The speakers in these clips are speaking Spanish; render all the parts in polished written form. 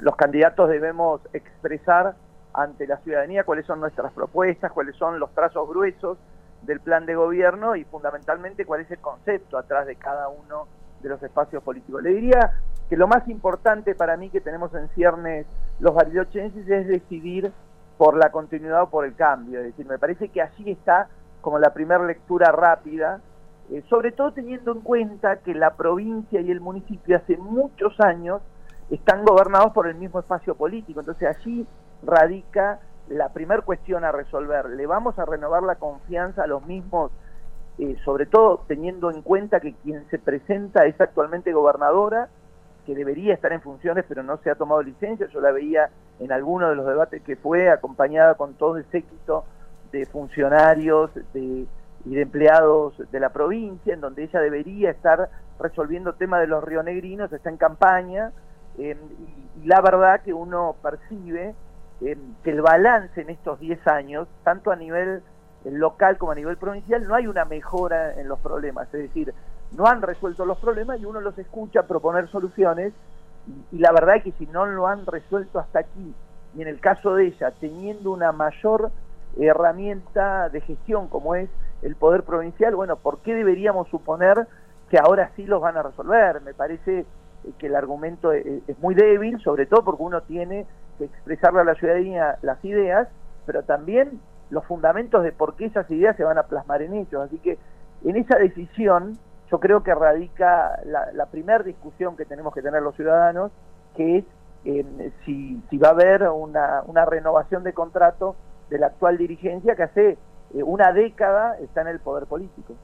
los candidatos debemos expresar ante la ciudadanía cuáles son nuestras propuestas, cuáles son los trazos gruesos del plan de gobierno y fundamentalmente cuál es el concepto atrás de cada uno de los espacios políticos. Le diría que lo más importante para mí que tenemos en ciernes los barilochenses es decidir por la continuidad o por el cambio. Es decir, me parece que así está como la primera lectura rápida, sobre todo teniendo en cuenta que la provincia y el municipio hace muchos años están gobernados por el mismo espacio político. Entonces allí radica la primera cuestión a resolver. ¿Le vamos a renovar la confianza a los mismos, sobre todo teniendo en cuenta que quien se presenta es actualmente gobernadora, que debería estar en funciones pero no se ha tomado licencia? Yo la veía en alguno de los debates que fue, acompañada con todo el séquito de funcionarios y de empleados de la provincia, en donde ella debería estar resolviendo temas de los rionegrinos, está en campaña, y la verdad que uno percibe que el balance en estos 10 años, tanto a nivel local como a nivel provincial, no hay una mejora en los problemas, es decir, no han resuelto los problemas y uno los escucha proponer soluciones, y la verdad es que si no lo han resuelto hasta aquí, y en el caso de ella, teniendo una mayor herramienta de gestión como es el poder provincial, bueno, ¿por qué deberíamos suponer que ahora sí los van a resolver? Me parece que el argumento es muy débil, sobre todo porque uno tiene que expresarle a la ciudadanía las ideas, pero también los fundamentos de por qué esas ideas se van a plasmar en hechos. Así que en esa decisión yo creo que radica la primera discusión que tenemos que tener los ciudadanos, que es si va a haber una renovación de contrato de la actual dirigencia que hace una década está en el poder político.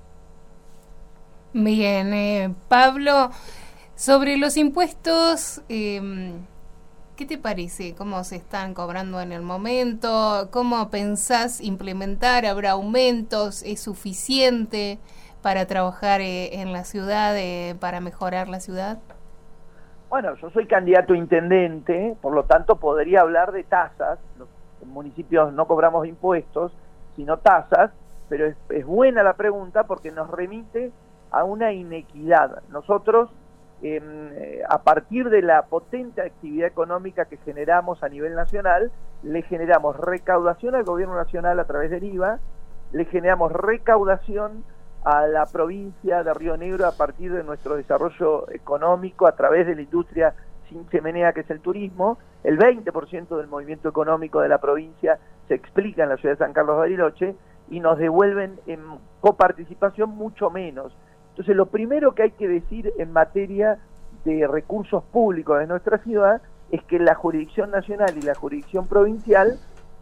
Bien, Pablo, sobre los impuestos, ¿qué te parece? ¿Cómo se están cobrando en el momento? ¿Cómo pensás implementar? ¿Habrá aumentos? ¿Es suficiente para trabajar en la ciudad, para mejorar la ciudad? Bueno, yo soy candidato a intendente, por lo tanto podría hablar de tasas. Los municipios no cobramos impuestos, sino tasas, pero es buena la pregunta porque nos remite a una inequidad. Nosotros, a partir de la potente actividad económica que generamos a nivel nacional, le generamos recaudación al gobierno nacional a través del IVA, le generamos recaudación a la provincia de Río Negro a partir de nuestro desarrollo económico a través de la industria sin chimenea que es el turismo. El 20% del movimiento económico de la provincia se explica en la ciudad de San Carlos de Bariloche y nos devuelven en coparticipación mucho menos. Entonces lo primero que hay que decir en materia de recursos públicos de nuestra ciudad es que la jurisdicción nacional y la jurisdicción provincial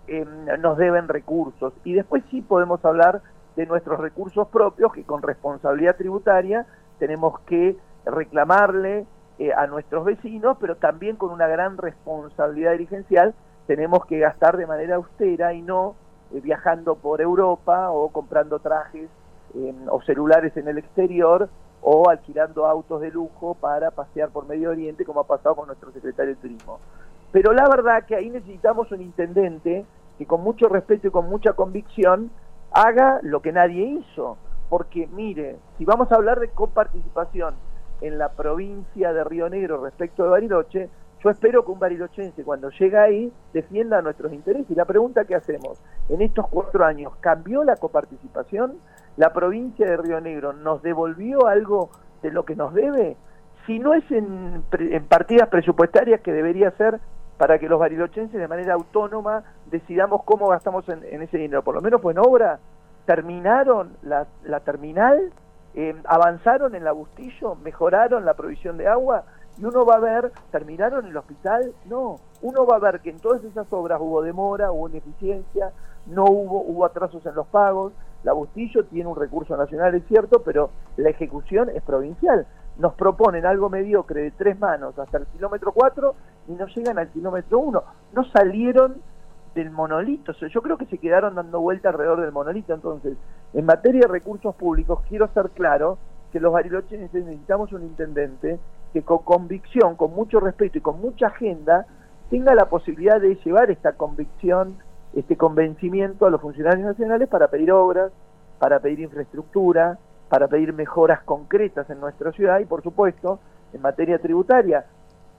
nos deben recursos, y después sí podemos hablar de nuestros recursos propios que con responsabilidad tributaria tenemos que reclamarle a nuestros vecinos, pero también con una gran responsabilidad dirigencial tenemos que gastar de manera austera y no viajando por Europa o comprando trajes o celulares en el exterior o alquilando autos de lujo para pasear por Medio Oriente, como ha pasado con nuestro secretario de Turismo. Pero la verdad que ahí necesitamos un intendente que con mucho respeto y con mucha convicción haga lo que nadie hizo, porque mire, si vamos a hablar de coparticipación en la provincia de Río Negro respecto de Bariloche, yo espero que un barilochense cuando llega ahí defienda nuestros intereses. Y la pregunta que hacemos, en estos 4 años, ¿cambió la coparticipación? ¿La provincia de Río Negro nos devolvió algo de lo que nos debe? Si no es en partidas presupuestarias, que debería ser para que los barilochenses de manera autónoma decidamos cómo gastamos en ese dinero, por lo menos pues en obra. Terminaron la terminal, avanzaron en la Bustillo, mejoraron la provisión de agua, y uno va a ver, ¿terminaron el hospital? No, uno va a ver que en todas esas obras hubo demora, hubo ineficiencia, hubo atrasos en los pagos. La Bustillo tiene un recurso nacional, es cierto, pero la ejecución es provincial. Nos proponen algo mediocre de 3 manos hasta el kilómetro 4 y no llegan al kilómetro 1. No salieron del monolito, o sea, yo creo que se quedaron dando vuelta alrededor del monolito. Entonces, en materia de recursos públicos, quiero ser claro que los barilochenses necesitamos un intendente que con convicción, con mucho respeto y con mucha agenda, tenga la posibilidad de llevar esta convicción, este convencimiento a los funcionarios nacionales para pedir obras, para pedir infraestructura, para pedir mejoras concretas en nuestra ciudad y, por supuesto, en materia tributaria,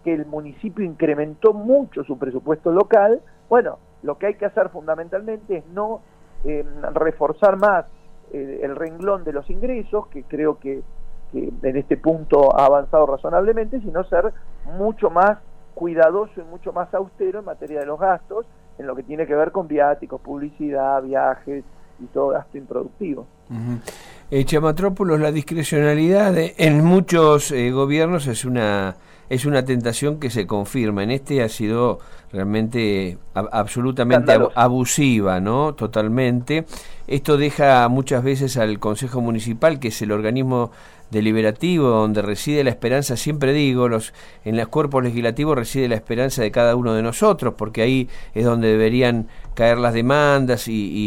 que el municipio incrementó mucho su presupuesto local. Bueno, lo que hay que hacer fundamentalmente es no reforzar más el renglón de los ingresos, que creo que en este punto ha avanzado razonablemente, sino ser mucho más cuidadoso y mucho más austero en materia de los gastos, en lo que tiene que ver con viáticos, publicidad, viajes y todo gasto improductivo. Chamatrópolos, la discrecionalidad en muchos gobiernos es una tentación que se confirma. En este ha sido realmente absolutamente abusiva, ¿no? Totalmente. Esto deja muchas veces al Consejo Municipal, que es el organismo deliberativo donde reside la esperanza, siempre digo, en los cuerpos legislativos reside la esperanza de cada uno de nosotros, porque ahí es donde deberían caer las demandas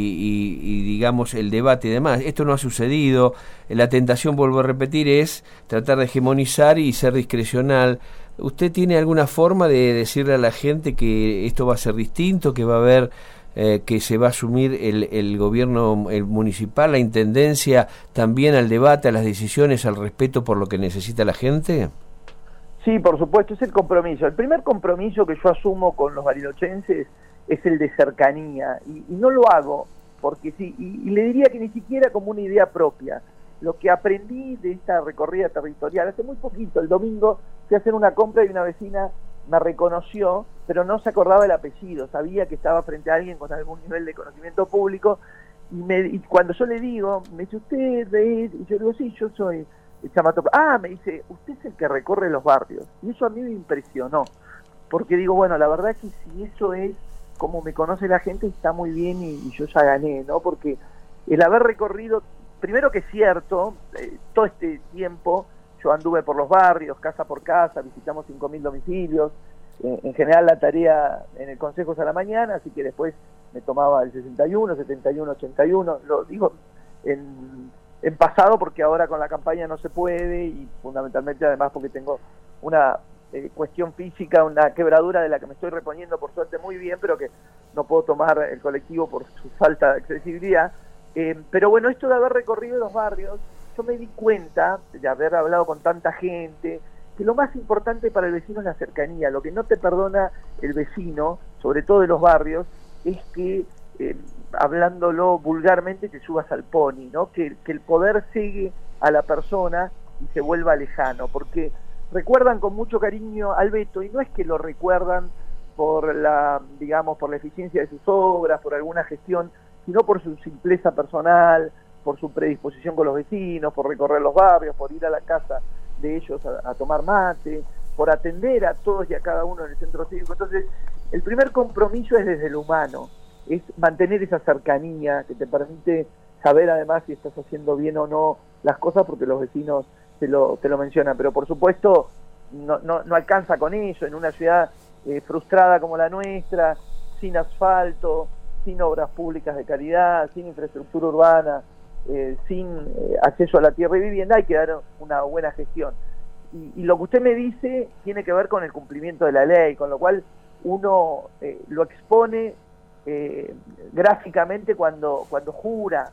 y digamos el debate y demás. Esto no ha sucedido. La tentación, vuelvo a repetir, es tratar de hegemonizar y ser discrecional. ¿Usted tiene alguna forma de decirle a la gente que esto va a ser distinto, que va a haber que se va a asumir el gobierno municipal, la intendencia, también al debate, a las decisiones, al respeto por lo que necesita la gente? Sí, por supuesto, es el compromiso. El primer compromiso que yo asumo con los barilochenses es el de cercanía, y no lo hago porque sí, y le diría que ni siquiera como una idea propia. Lo que aprendí de esta recorrida territorial, hace muy poquito, el domingo, fui a hacer una compra y una vecina me reconoció, pero no se acordaba el apellido, sabía que estaba frente a alguien con algún nivel de conocimiento público, y cuando yo le digo, me dice, ¿usted es? Y yo le digo, sí, yo soy el Chamatrópolos. Ah, me dice, usted es el que recorre los barrios. Y eso a mí me impresionó, porque digo, bueno, la verdad que si eso es como me conoce la gente, está muy bien y yo ya gané, ¿no? Porque el haber recorrido, primero que es cierto, todo este tiempo yo anduve por los barrios, casa por casa, visitamos 5.000 domicilios, en general la tarea en el Consejo es a la mañana, así que después me tomaba el 61, 71, 81, lo digo en pasado porque ahora con la campaña no se puede, y fundamentalmente además porque tengo una cuestión física, una quebradura de la que me estoy reponiendo por suerte muy bien, pero que no puedo tomar el colectivo por su falta de accesibilidad. Pero bueno, esto de haber recorrido los barrios, yo me di cuenta, de haber hablado con tanta gente, que lo más importante para el vecino es la cercanía. Lo que no te perdona el vecino, sobre todo de los barrios, es que, hablándolo vulgarmente, te subas al pony, ¿no? Que el poder sigue a la persona y se vuelva lejano, porque recuerdan con mucho cariño al Beto, y no es que lo recuerdan por la eficiencia de sus obras, por alguna gestión, sino por su simpleza personal, por su predisposición con los vecinos, por recorrer los barrios, por ir a la casa de ellos a tomar mate, por atender a todos y a cada uno en el centro cívico. Entonces, el primer compromiso es desde lo humano, es mantener esa cercanía que te permite saber además si estás haciendo bien o no las cosas, porque los vecinos te lo mencionan. Pero por supuesto no alcanza con eso en una ciudad frustrada como la nuestra, sin asfalto, sin obras públicas de calidad, sin infraestructura urbana, sin acceso a la tierra y vivienda. Hay que dar una buena gestión. Y lo que usted me dice tiene que ver con el cumplimiento de la ley, con lo cual uno lo expone gráficamente cuando jura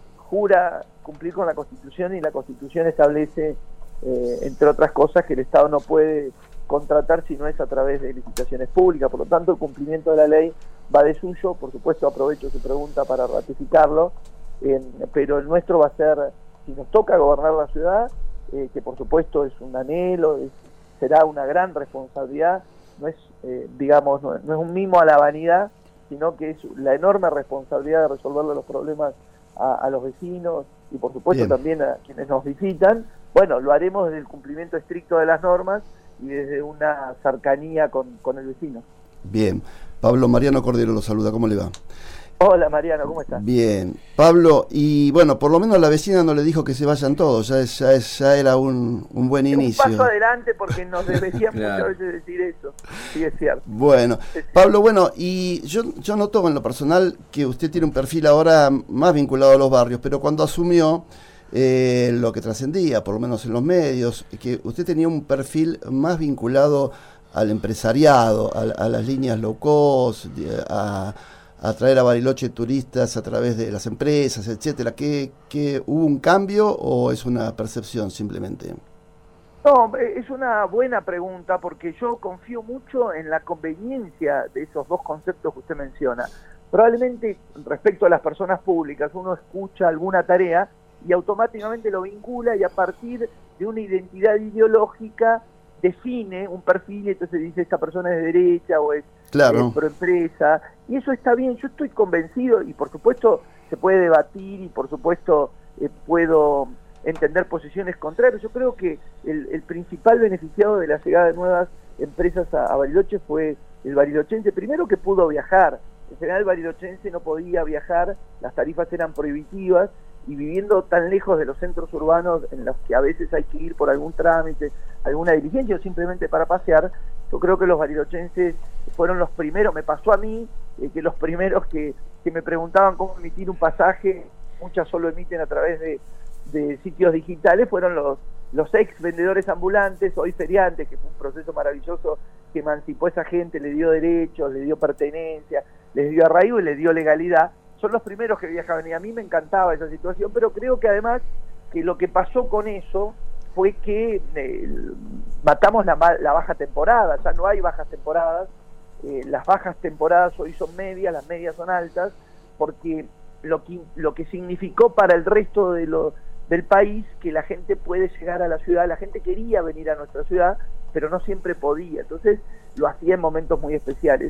cumplir con la Constitución, y la Constitución establece, entre otras cosas, que el Estado no puede contratar si no es a través de licitaciones públicas. Por lo tanto, el cumplimiento de la ley va de suyo. Por supuesto, aprovecho su pregunta para ratificarlo, pero el nuestro va a ser, si nos toca gobernar la ciudad, que por supuesto es un anhelo, será una gran responsabilidad, no es no es un mimo a la vanidad, sino que es la enorme responsabilidad de resolverle los problemas a los vecinos y por supuesto Bien. También a quienes nos visitan. Bueno, lo haremos desde el cumplimiento estricto de las normas y desde una cercanía con el vecino. Bien. Pablo, Mariano Cordero lo saluda, ¿cómo le va? Hola Mariano, ¿cómo estás? Bien. Pablo, y bueno, por lo menos la vecina no le dijo que se vayan todos, ya era un buen inicio. Un paso adelante, porque nos deberían claro. Muchas veces decir eso, sí es cierto. Bueno, Pablo, bueno, y yo noto en lo personal que usted tiene un perfil ahora más vinculado a los barrios, pero cuando asumió lo que trascendía, por lo menos en los medios, que usted tenía un perfil más vinculado al empresariado, a las líneas low cost, a traer a Bariloche turistas a través de las empresas, etcétera. ¿Que hubo un cambio o es una percepción simplemente? No, es una buena pregunta porque yo confío mucho en la conveniencia de esos dos conceptos que usted menciona. Probablemente respecto a las personas públicas uno escucha alguna tarea y automáticamente lo vincula y a partir de una identidad ideológica define un perfil y entonces dice esta persona es de derecha o es proempresa, y eso está bien. Yo estoy convencido y por supuesto se puede debatir y por supuesto puedo entender posiciones contrarias. Yo creo que el principal beneficiado de la llegada de nuevas empresas a Bariloche fue el barilochense, primero que pudo viajar. En general el barilochense no podía viajar, las tarifas eran prohibitivas y viviendo tan lejos de los centros urbanos en los que a veces hay que ir por algún trámite, alguna diligencia o simplemente para pasear, yo creo que los barilochenses fueron los primeros, me pasó a mí, que los primeros que me preguntaban cómo emitir un pasaje, muchas solo emiten a través de sitios digitales, fueron los ex vendedores ambulantes, hoy feriantes, que fue un proceso maravilloso que emancipó a esa gente, le dio derechos, le dio pertenencia, les dio arraigo y les dio legalidad. Son los primeros que viajaban y a mí me encantaba esa situación, pero creo que además que lo que pasó con eso fue que matamos la baja temporada. Ya no hay bajas temporadas, las bajas temporadas hoy son medias, las medias son altas, porque lo que significó para el resto del país que la gente puede llegar a la ciudad, la gente quería venir a nuestra ciudad, pero no siempre podía, entonces lo hacía en momentos muy especiales.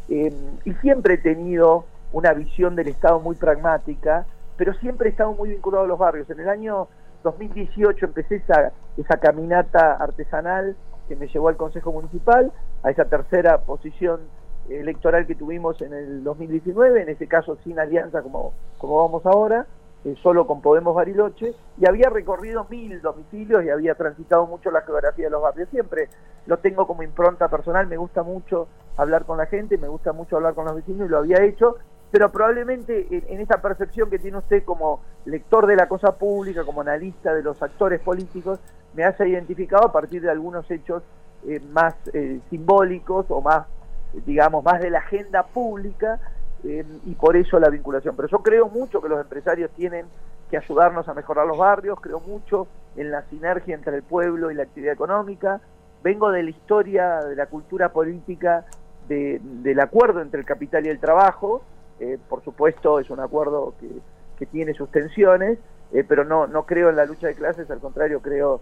Y siempre he tenido una visión del Estado muy pragmática, pero siempre he estado muy vinculado a los barrios. En el año 2018 empecé esa caminata artesanal que me llevó al Consejo Municipal, a esa tercera posición electoral que tuvimos en el 2019, en ese caso sin alianza como vamos ahora, solo con Podemos Bariloche, y había recorrido 1000 domicilios y había transitado mucho la geografía de los barrios. Siempre lo tengo como impronta personal, me gusta mucho hablar con la gente, me gusta mucho hablar con los vecinos y lo había hecho, pero probablemente en esa percepción que tiene usted como lector de la cosa pública, como analista de los actores políticos, me haya identificado a partir de algunos hechos más simbólicos o más, digamos, más de la agenda pública, y por eso la vinculación. Pero yo creo mucho que los empresarios tienen que ayudarnos a mejorar los barrios, creo mucho en la sinergia entre el pueblo y la actividad económica. Vengo de la historia, de la cultura política, del acuerdo entre el capital y el trabajo. Por supuesto es un acuerdo que tiene sus tensiones, pero no creo en la lucha de clases, al contrario creo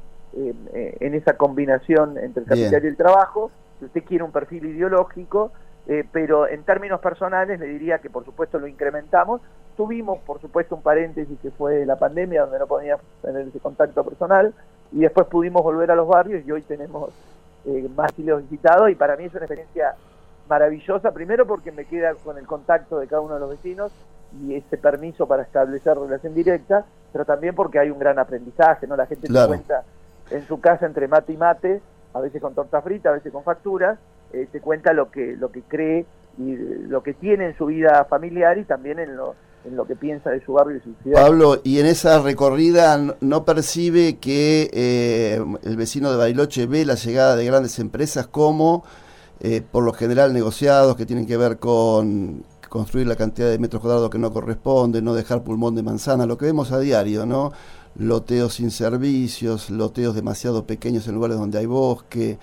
en esa combinación entre el capital y el trabajo. Si usted quiere un perfil ideológico, pero en términos personales le diría que por supuesto lo incrementamos. Tuvimos por supuesto un paréntesis que fue la pandemia, donde no podíamos tener ese contacto personal, y después pudimos volver a los barrios y hoy tenemos más domicilios visitados, y para mí es una experiencia maravillosa, primero porque me queda con el contacto de cada uno de los vecinos y ese permiso para establecer relación directa, pero también porque hay un gran aprendizaje, ¿no? La gente se cuenta en su casa entre mate y mate, a veces con torta frita, a veces con facturas, te cuenta lo que cree y lo que tiene en su vida familiar y también en lo que piensa de su barrio y su ciudad. Pablo, y en esa recorrida no percibe que el vecino de Bariloche ve la llegada de grandes empresas como, por lo general, negociados que tienen que ver con construir la cantidad de metros cuadrados que no corresponde, no dejar pulmón de manzana, lo que vemos a diario, ¿no? Loteos sin servicios, loteos demasiado pequeños en lugares donde hay bosque.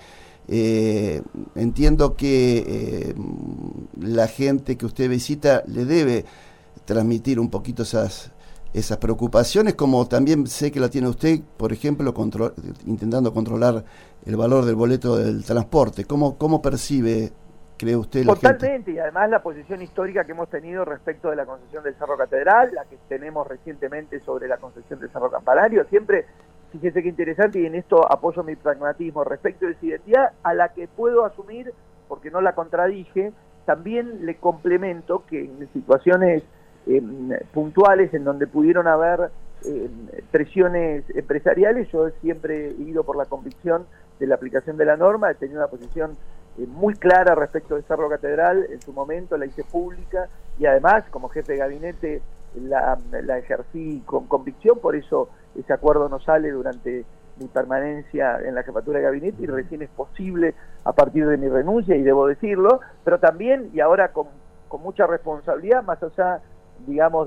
Entiendo que la gente que usted visita le debe transmitir un poquito esas preocupaciones, como también sé que la tiene usted, por ejemplo, intentando controlar el valor del boleto del transporte. ¿Cómo percibe, cree usted, la Totalmente, gente? Y además la posición histórica que hemos tenido respecto de la concesión del Cerro Catedral, la que tenemos recientemente sobre la concesión del Cerro Campanario, siempre, fíjese qué interesante, y en esto apoyo mi pragmatismo respecto de esa identidad, a la que puedo asumir, porque no la contradije, también le complemento que en situaciones puntuales en donde pudieron haber presiones empresariales, yo siempre he ido por la convicción de la aplicación de la norma, he tenido una posición muy clara respecto del Cerro Catedral, en su momento la hice pública y además como jefe de gabinete la ejercí con convicción, por eso ese acuerdo no sale durante mi permanencia en la jefatura de gabinete y recién es posible a partir de mi renuncia, y debo decirlo, pero también, y ahora con mucha responsabilidad, más allá, digamos,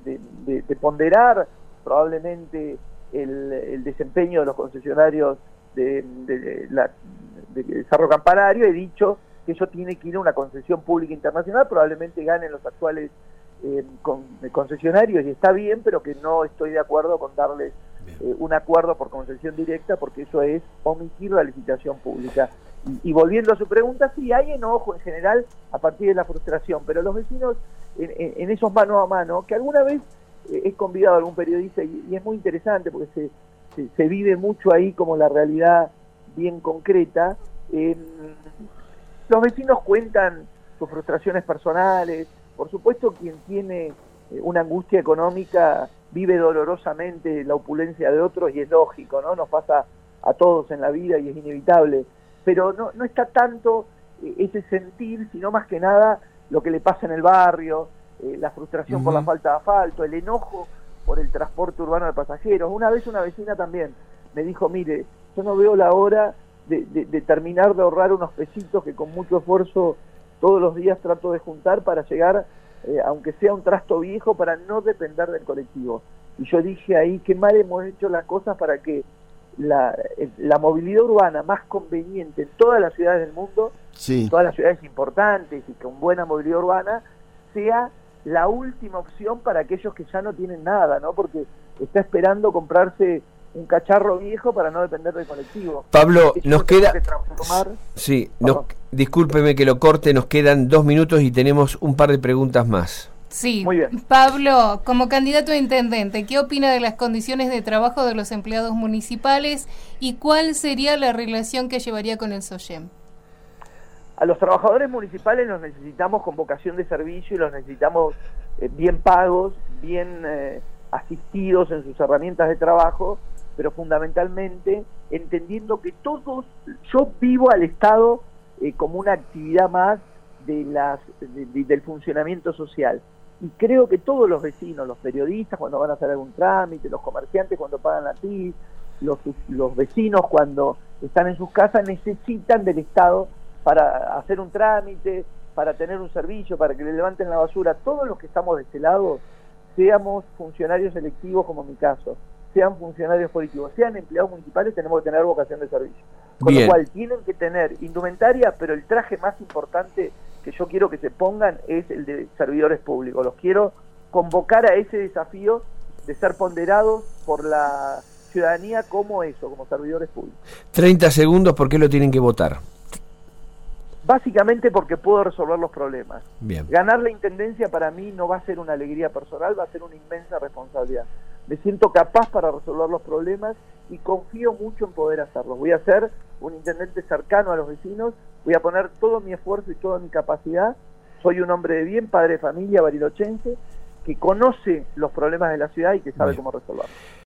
de ponderar probablemente el desempeño de los concesionarios de Cerro Campanario, he dicho que eso tiene que ir a una concesión pública internacional, probablemente ganen los actuales concesionarios, y está bien, pero que no estoy de acuerdo con darles un acuerdo por concesión directa, porque eso es omitir la licitación pública. Y volviendo a su pregunta, sí, hay enojo en general a partir de la frustración, pero los vecinos en esos mano a mano, que alguna vez he convidado a algún periodista, y es muy interesante porque se vive mucho ahí como la realidad bien concreta. Los vecinos cuentan sus frustraciones personales. Por supuesto, quien tiene una angustia económica vive dolorosamente la opulencia de otros, y es lógico, ¿no? Nos pasa a todos en la vida y es inevitable, pero no está tanto ese sentir, sino más que nada lo que le pasa en el barrio, la frustración por la falta de asfalto, el enojo por el transporte urbano de pasajeros. Una vez una vecina también me dijo, mire, yo no veo la hora de terminar de ahorrar unos pesitos que con mucho esfuerzo todos los días trato de juntar para llegar, aunque sea un trasto viejo, para no depender del colectivo. Y yo dije ahí, qué mal hemos hecho las cosas para que la movilidad urbana más conveniente en todas las ciudades del mundo, todas las ciudades importantes y con buena movilidad urbana, sea la última opción para aquellos que ya no tienen nada, ¿no? Porque está esperando comprarse un cacharro viejo para no depender del colectivo. Pablo, nos queda... discúlpeme que lo corte, nos quedan 2 minutos y tenemos un par de preguntas más. Sí, muy bien. Pablo, como candidato a intendente, ¿qué opina de las condiciones de trabajo de los empleados municipales y cuál sería la relación que llevaría con el SOGEM? A los trabajadores municipales los necesitamos con vocación de servicio y los necesitamos bien pagos, bien asistidos en sus herramientas de trabajo, pero fundamentalmente entendiendo que todos, yo vivo al Estado como una actividad más del funcionamiento social, y creo que todos los vecinos, los periodistas cuando van a hacer algún trámite, los comerciantes cuando pagan la TIC, los vecinos cuando están en sus casas necesitan del Estado para hacer un trámite, para tener un servicio, para que le levanten la basura. Todos los que estamos de este lado, seamos funcionarios electivos como en mi caso, sean funcionarios políticos, sean empleados municipales, tenemos que tener vocación de servicio. Con lo cual tienen que tener indumentaria, pero el traje más importante que yo quiero que se pongan es el de servidores públicos. Los quiero convocar a ese desafío de ser ponderados por la ciudadanía como eso, como servidores públicos. 30 segundos, ¿por qué lo tienen que votar? Básicamente porque puedo resolver los problemas. Bien. Ganar la intendencia para mí no va a ser una alegría personal, va a ser una inmensa responsabilidad. Me siento capaz para resolver los problemas y confío mucho en poder hacerlo. Voy a ser un intendente cercano a los vecinos, voy a poner todo mi esfuerzo y toda mi capacidad. Soy un hombre de bien, padre de familia, barilochense, que conoce los problemas de la ciudad y que sabe cómo resolverlos.